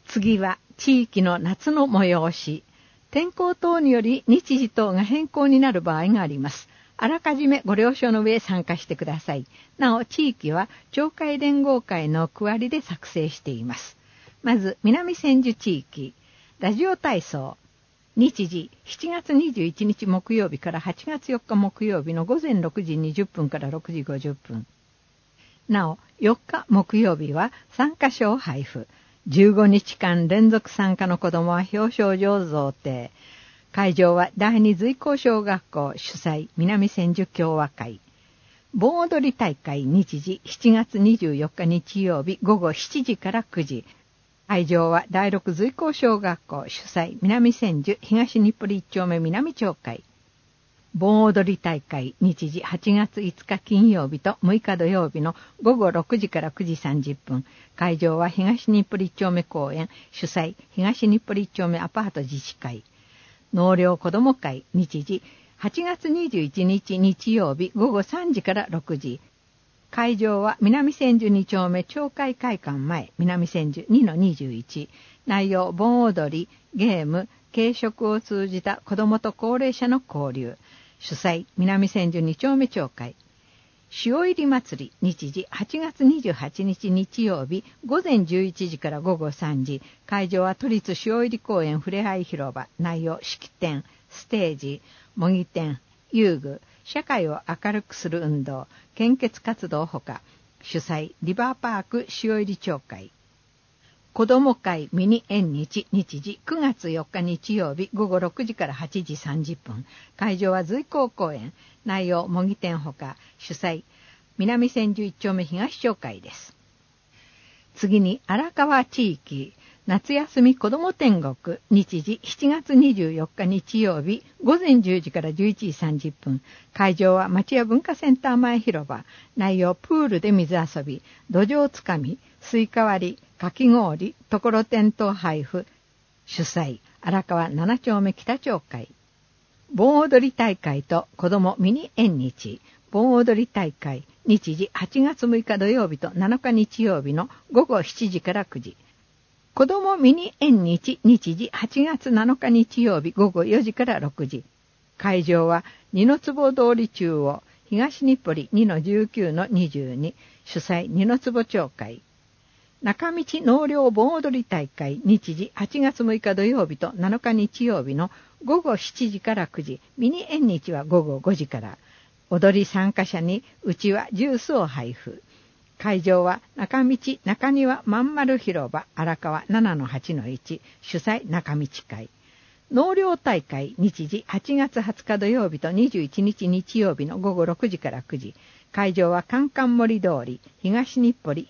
次は地域の夏の催し。天候等により日時等が変更になる場合があります。あらかじめご了承の上参加してください。なお、地域は町会連合会の区割りで作成しています。まず、南千住地域。ラジオ体操。日時、7月21日木曜日から8月4日木曜日の午前6時20分から6時50分。なお、4日木曜日は参加賞配布。15日間連続参加の子どもは表彰状贈呈。会場は第二随光小学校主催南千住共和会。盆踊り大会日時7月24日日曜日午後7時から9時。会場は第六随光小学校主催南千住東日暮里1丁目南町会。盆踊り大会日時8月5日金曜日と6日土曜日の午後6時から9時30分。会場は東日暮里1丁目公園主催東日暮里1丁目アパート自治会。納涼子ども会日時8月21日日曜日午後3時から6時。会場は南千住2丁目町会会館前南千住 2-21。内容盆踊り、ゲーム、軽食を通じた子どもと高齢者の交流。主催南千住2丁目町会。潮入り祭り日時8月28日日曜日午前11時から午後3時。会場は都立潮入り公園ふれあい広場。内容式典、ステージ、模擬店、遊具、社会を明るくする運動、献血活動ほか。主催リバーパーク潮入り町会。子ども会ミニ縁日日時9月4日日曜日午後6時から8時30分。会場は随光公園。内容模擬店ほか。主催南千住1丁目東町会です。次に荒川地域夏休み子ども天国日時7月24日日曜日午前10時から11時30分。会場は町屋文化センター前広場。内容プールで水遊び、土壌つかみ、スイカ割り、かき氷、ところてんとう配布。主催荒川7丁目北町会。盆踊り大会と子どもミニ縁日。盆踊り大会日時8月6日土曜日と7日日曜日の午後7時から9時。子どもミニ縁日日時8月7日日曜日午後4時から6時。会場は二の坪通り中央東日暮里 2-19-22。主催二の坪町会。中道納涼盆踊り大会日時8月6日土曜日と7日日曜日の午後7時から9時。ミニ縁日は午後5時から。踊り参加者にうちわジュースを配布。会場は中道中庭まん丸広場荒川 7-8-1。主催中道会。納涼大会日時8月20日土曜日と21日日曜日の午後6時から9時。会場はカンカン森通り東日暮里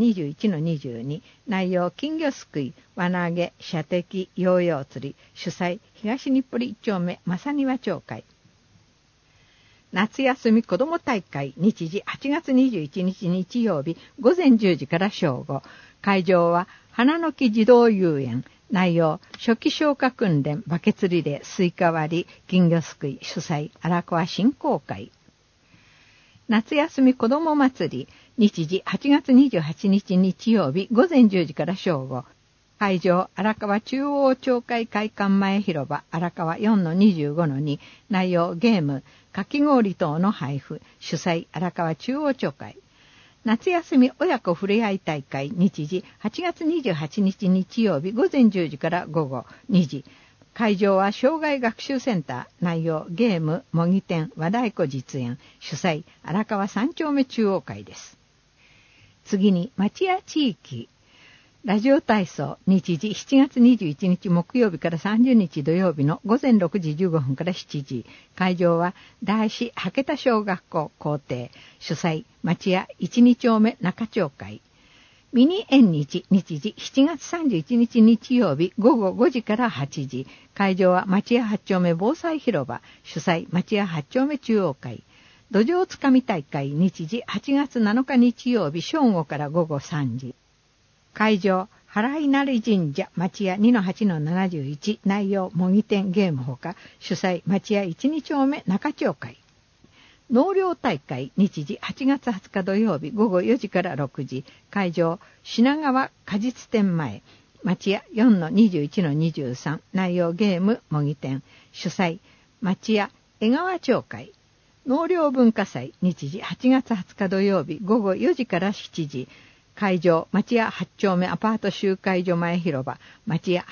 1-21-22。内容金魚すくい、輪投げ、射的、ヨーヨー釣り。主催東日暮里1丁目正庭町会。夏休み子ども大会日時8月21日日曜日午前10時から正午。会場は花の木児童遊園。内容初期消火訓練、バケツリレー、スイカ割り、金魚すくい。主催荒川振興会。夏休み子ども祭り日時8月28日日曜日午前10時から正午。会場荒川中央町会会館前広場荒川 4-25-2。内容ゲーム、かき氷等の配布。主催荒川中央町会。夏休み親子ふれあい大会日時8月28日日曜日午前10時から午後2時。会場は障害学習センター。内容ゲーム、模擬店、和太鼓実演。主催荒川3丁目中央会です。次に町屋地域ラジオ体操日時7月21日木曜日から30日土曜日の午前6時15分から7時。会場は大師羽田小学校校庭。主催町屋 1-2 丁目中町会。ミニ縁日日時7月31日日曜日午後5時から8時。会場は町屋8丁目防災広場。主催町屋8丁目中央会。土壌つかみ大会日時8月7日日曜日正午から午後3時。会場払稲荷神社町屋 2-8-71。内容模擬店ゲームほか。主催町屋 1-2 丁目中町会。納涼大会日時8月20日土曜日午後4時から6時。会場品川果実店前町屋 4-21-23 内容ゲーム模擬店主催町屋江川町会納涼文化祭日時8月20日土曜日午後4時から7時会場町屋8丁目アパート集会所前広場町屋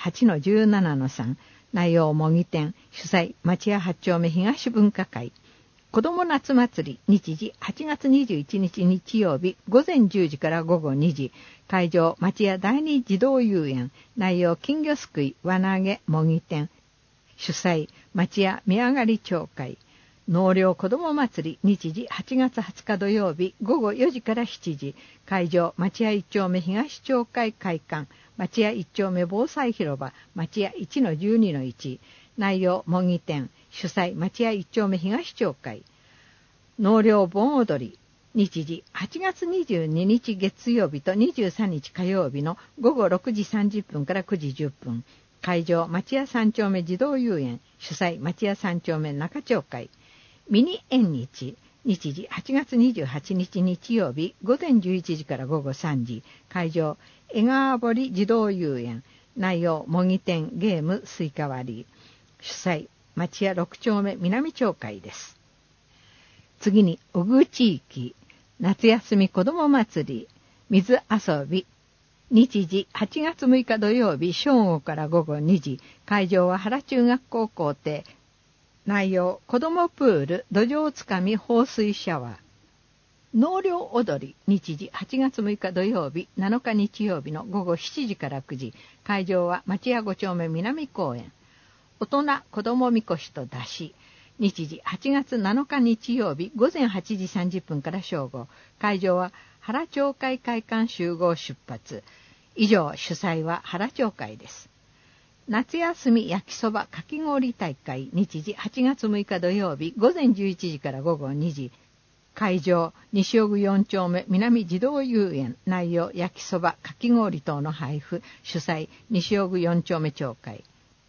8-17-3 内容模擬店主催町屋8丁目東文化会子ども夏祭り日時8月21日日曜日午前10時から午後2時会場町屋第二児童遊園内容金魚すくい輪投げ模擬店主催町屋見上がり町会納涼子ども祭り日時8月20日土曜日午後4時から7時会場町屋1丁目東町会会館町屋1丁目防災広場町屋 1-12-1 内容模擬店主催町屋1丁目東町会納涼盆踊り日時8月22日月曜日と23日火曜日の午後6時30分から9時10分会場町屋3丁目児童遊園主催町屋3丁目中町会ミニ縁日日時8月28日日曜日午前11時から午後3時会場江川堀児童遊園内容模擬店ゲームスイカ割り主催町屋6丁目南町会です。次に小具地域夏休み子ども祭り水遊び日時8月6日土曜日正午から午後2時会場は原中学校校庭内容子どもプール土壌つかみ放水シャワー納涼踊り日時8月6日土曜日7日日曜日の午後7時から9時会場は町屋5丁目南公園大人子どもみこしと出し日時8月7日日曜日午前8時30分から正午会場は原町会会館集合出発以上主催は原町会です。夏休み焼きそばかき氷大会日時8月6日土曜日午前11時から午後2時会場西尾具4丁目南児童遊園内容焼きそばかき氷等の配布主催西尾具4丁目町会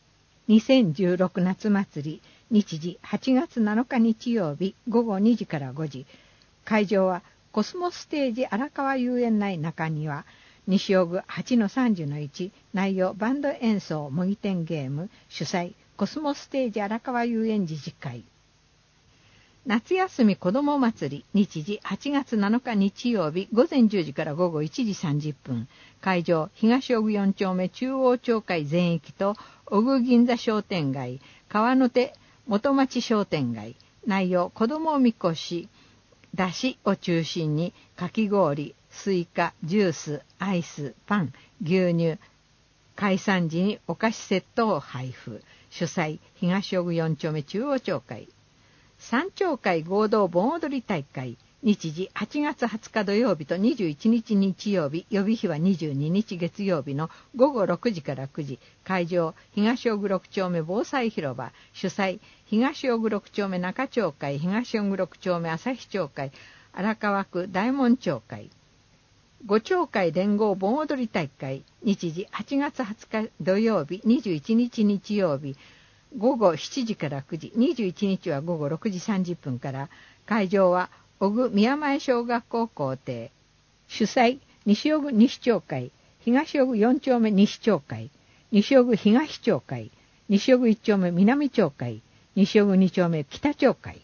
2016夏祭り日時8月7日日曜日午後2時から5時会場はコスモステージ荒川遊園内中庭西尾具 8-30-1 内容バンド演奏模擬店ゲーム主催コスモステージ荒川遊園自治会夏休み子ども祭り日時8月7日日曜日午前10時から午後1時30分会場東尾具4丁目中央町会全域と尾具銀座商店街川の手元町商店街内容子どもみこしだしを中心にかき氷スイカジュースアイスパン牛乳解散時にお菓子セットを配布主催東尾具4丁目中央町会三町会合同盆踊り大会日時8月20日土曜日と21日日曜日予備日は22日月曜日の午後6時から9時会場東尾具6丁目防災広場主催東尾具6丁目中町会東尾具6丁目朝日町会荒川区大門町会五町会連合盆踊り大会日時8月20日土曜日21日日曜日午後7時から9時21日は午後6時30分から会場は小具宮前小学校校庭主催西尾具西町会東尾具4丁目西町会西尾具東町会西尾具1丁目南町会西尾具2丁目北町会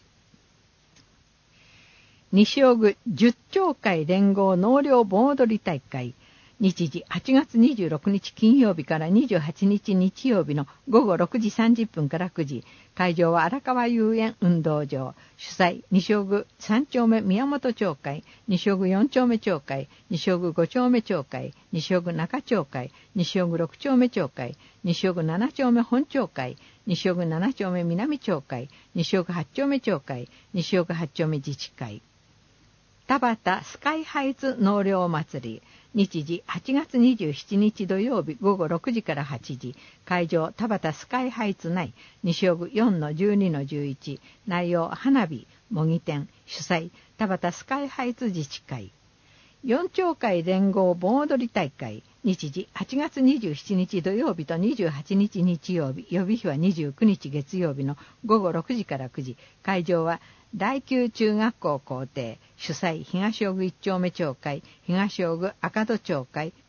西尾具10町会連合納涼盆踊り大会日時8月26日金曜日から28日日曜日の午後6時30分から9時会場は荒川遊園運動場主催西尾具3丁目宮本町会西尾具4丁目町会西尾具5丁目町会西尾具中町会西尾具6丁目町会西尾具7丁目本町会西尾具7丁目南町会西尾具8丁目町会西尾具8丁目自治会田端スカイハイツ納涼祭り日時8月27日土曜日午後6時から8時会場田端スカイハイツ内西尾具 4-12-11 内容花火模擬店主催田端スカイハイツ自治会4町会連合盆踊り大会日時8月27日土曜日と28日日曜日予備日は29日月曜日の午後6時から9時会場は第9中学校校庭主催東尾具1丁目町会東尾具赤戸町会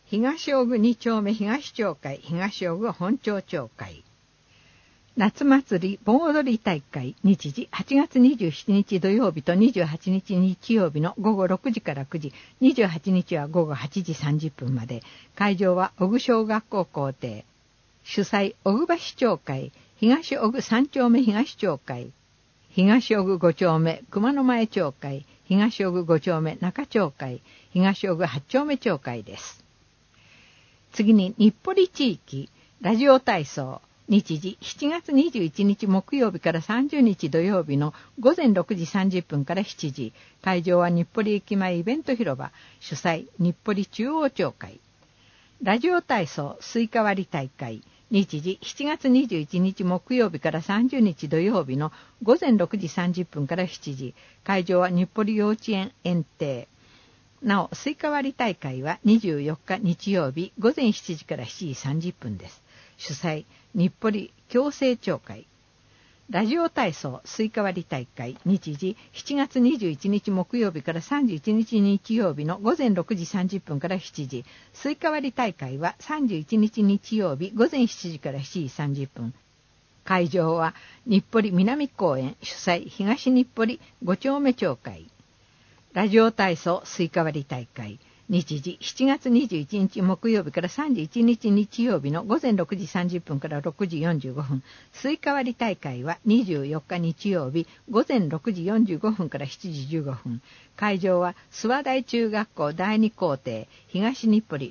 東尾久2丁目東町会東尾久本町町会。夏祭り盆踊り大会日時8月27日土曜日と28日日曜日の午後6時から9時、28日は午後8時30分まで。会場は尾久小学校校庭。主催尾久橋町会東尾久3丁目東町会東尾久5丁目熊野前町会東尾久5丁目中町会東尾久8丁目町会です。次に日暮里地域ラジオ体操日時7月21日木曜日から30日土曜日の午前6時30分から7時。会場は日暮里駅前イベント広場。主催日暮里中央町会。ラジオ体操スイカ割り大会日時7月21日木曜日から30日土曜日の午前6時30分から7時。会場は日暮里幼稚園園庭。なおスイカ割り大会は24日日曜日午前7時から7時30分です。主催日暮里共生町会。ラジオ体操スイカ割り大会日時7月21日木曜日から31日日曜日の午前6時30分から7時。スイカ割り大会は31日日曜日午前7時から7時30分。会場は日暮里南公園。主催東日暮里5丁目町会。ラジオ体操スイカ割り大会日時7月21日木曜日から31日日曜日の午前6時30分から6時45分。スイカ割り大会は24日日曜日午前6時45分から7時15分。会場は諏訪台中学校第2校庭東日暮里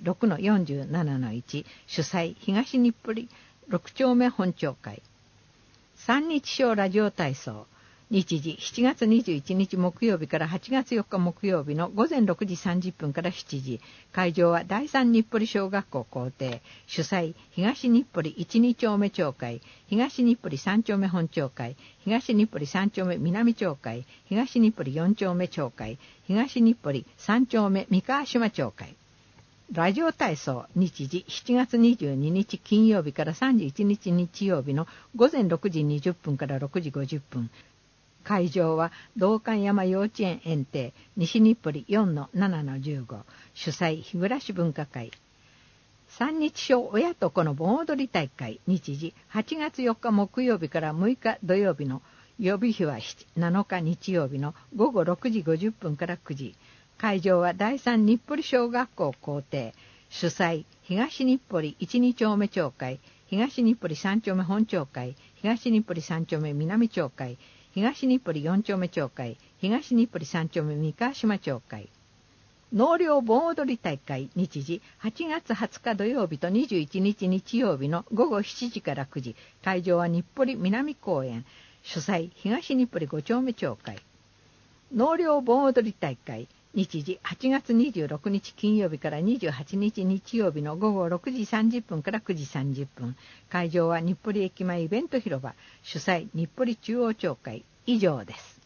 6-47-1。主催東日暮里6丁目本町会。三日小ラジオ体操日時7月21日木曜日から8月4日木曜日の午前6時30分から7時。会場は第三日暮里小学校校庭。主催東日暮里 1-2 丁目町会東日暮里3丁目本町会東日暮里3丁目南町会東日暮里4丁目町会東日暮里3丁目三河島町会。ラジオ体操日時7月22日金曜日から31日日曜日の午前6時20分から6時50分。会場は道館山幼稚園園庭西日暮里 4-7-15。主催日暮文化会。三日小親と子の盆踊り大会日時8月4日木曜日から6日土曜日の予備日は7日日曜日の午後6時50分から9時。会場は第三日暮里小学校校庭。主催東日暮里 1-2 丁目町会東日暮里3丁目本町会東日暮里3丁目南町会東日暮里4丁目町会東日暮里3丁目三河島町会。納涼盆踊り大会日時8月20日土曜日と21日日曜日の午後7時から9時。会場は日暮里南公園。主催東日暮里5丁目町会。納涼盆踊り大会日時8月26日金曜日から28日日曜日の午後6時30分から9時30分。会場は日暮里駅前イベント広場。主催日暮里中央町会。以上です。